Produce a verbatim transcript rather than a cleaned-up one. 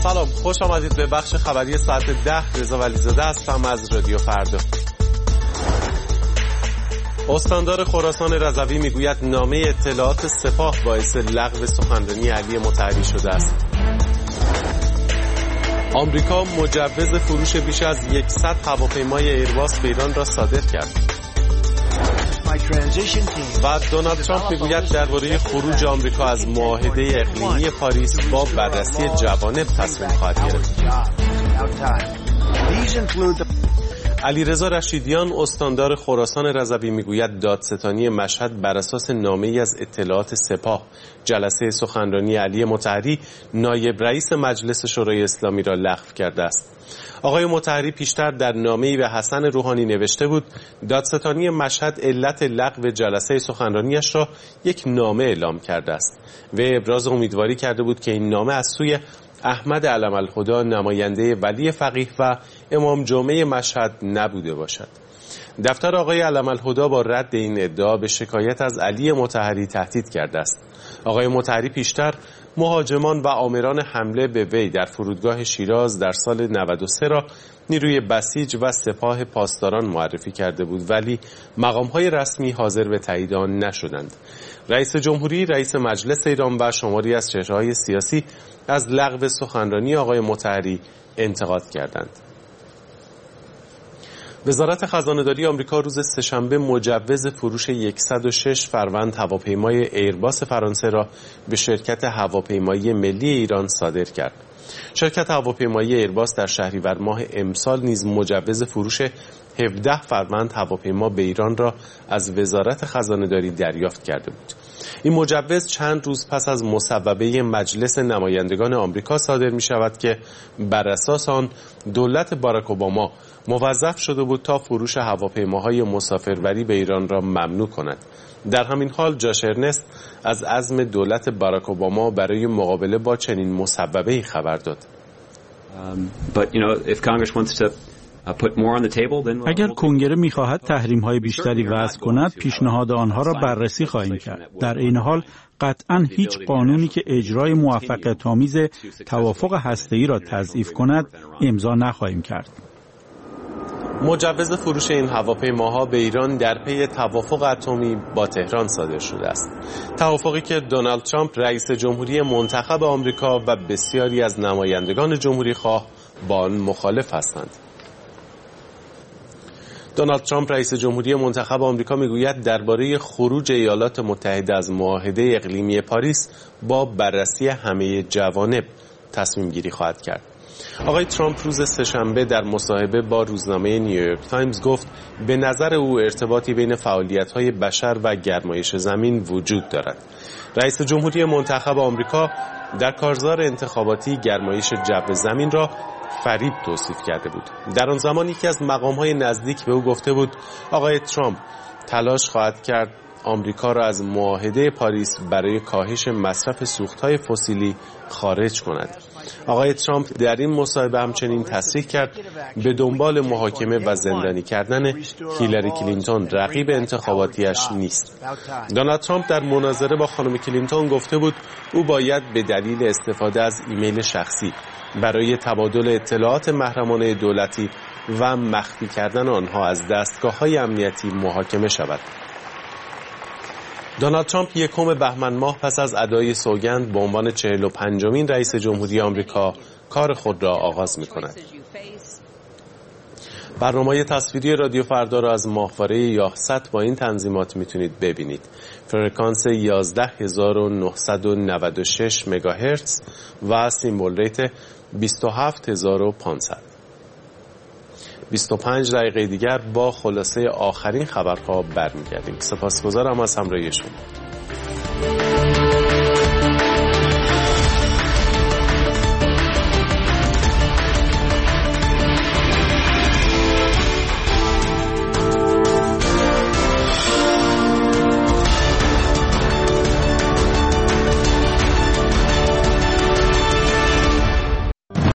سلام، خوش آمدید به بخش خبری ساعت ده. رضا ولیزاده هستم از رادیو فردا. استاندار خراسان رضوی میگوید نامه اطلاعات سپاه باعث لغو سخنرانی علی مطهری شده است. آمریکا مجوز فروش بیش از صد هواپیمای ایرباس به ایران را صادر کرد. و دونالد ترامپ میگوید درباره خروج آمریکا از معاهده اقلیمی پاریس با بررسی جوانب تصمیم خواهد گرفت. علیرضا رشیدیان استاندار خراسان رضوی میگوید دادستانی مشهد بر اساس نامه‌ای از اطلاعات سپاه جلسه سخنرانی علی مطهری نایب رئیس مجلس شورای اسلامی را لغو کرده است. آقای مطهری پیشتر در نامه‌ای به حسن روحانی نوشته بود دادستانی مشهد علت لغو جلسه سخنرانیش را یک نامه اعلام کرده است و ابراز امیدواری کرده بود که این نامه از سوی احمد علم‌الهدی نماینده ولی فقیه و امام جمعه مشهد نبوده باشد. دفتر آقای علم‌الهدی با رد این ادعا به شکایت از علی مطهری تهدید کرده است. آقای مطهری پیشتر مهاجمان و آمران حمله به وی در فرودگاه شیراز در سال نود و سه را نیروی بسیج و سپاه پاسداران معرفی کرده بود، ولی مقام‌های رسمی حاضر به تایید آن نشدند. رئیس جمهوری، رئیس مجلس ایران و شماری از چهره‌های سیاسی از لغو سخنرانی آقای مطهری انتقاد کردند. وزارت خزانه‌داری آمریکا روز سه‌شنبه مجوز فروش صد و شش فروند هواپیمای ایرباس فرانسه را به شرکت هواپیمایی ملی ایران صادر کرد. شرکت هواپیمایی ایرباس در شهریور ماه امسال نیز مجوز فروش هفده فروند هواپیما به ایران را از وزارت خزانه‌داری دریافت کرده بود. این مجوز چند روز پس از مصوبه مجلس نمایندگان آمریکا صادر می شود که بر اساس آن دولت باراک اوباما موظف شده بود تا فروش هواپیماهای مسافربری به ایران را ممنوع کند. در همین حال جاش ارنست از عزم دولت باراک اوباما برای مقابله با چنین مصوبه‌ای خبر داد. um, but, you know, if Congress wants to اگر کنگره می‌خواهد تحریم‌های بیشتری وضع کند، پیشنهاد آنها را بررسی خواهیم کرد. در این حال قطعاً هیچ قانونی که اجرای موفقیت‌آمیز توافق هسته‌ای را تضعیف کند امضا نخواهیم کرد. مجوز فروش این هواپیماها به ایران در پی توافق اتمی با تهران صادر شده است. توافقی که دونالد ترامپ رئیس جمهوری منتخب آمریکا و بسیاری از نمایندگان جمهوری خواه با آن مخالف هستند. دونالد ترامپ رئیس جمهوری منتخب آمریکا میگوید درباره خروج ایالات متحده از معاهده اقلیمی پاریس با بررسی همه جوانب تصمیم گیری خواهد کرد. آقای ترامپ روز سه‌شنبه در مصاحبه با روزنامه نیویورک تایمز گفت به نظر او ارتباطی بین فعالیت‌های بشر و گرمایش زمین وجود دارد. رئیس جمهوری منتخب آمریکا در کارزار انتخاباتی گرمایش جو زمین را فریب توصیف کرده بود. در آن زمان یکی از مقام‌های نزدیک به او گفته بود آقای ترامپ تلاش خواهد کرد آمریکا را از معاهده پاریس برای کاهش مصرف سوخت‌های فسیلی خارج کند. آقای ترامپ در این مصاحبه همچنین تصریح کرد به دنبال محاکمه و زندانی کردن هیلاری کلینتون رقیب انتخاباتیش نیست. دونالد ترامپ در مناظره با خانم کلینتون گفته بود او باید به دلیل استفاده از ایمیل شخصی برای تبادل اطلاعات محرمانه دولتی و مخفی کردن آنها از دستگاه‌های امنیتی محاکمه شود. دونالد ترامپ یکم بهمن ماه پس از ادای سوگند به عنوان چهل و پنجمین رئیس جمهوری آمریکا کار خود را آغاز می‌کند. برنامه تصویری رادیو فردا را از ماهواره یاهست با این تنظیمات میتونید ببینید. فرکانس یازده هزار و نهصد و نود و شش مگاهرتز و سیمبل ریت بیست و هفت هزار و پانصد. بیست و پنج دقیقه دیگر با خلاصه آخرین خبرها برمیگردیم. سپاسگزارم از همراهی شما.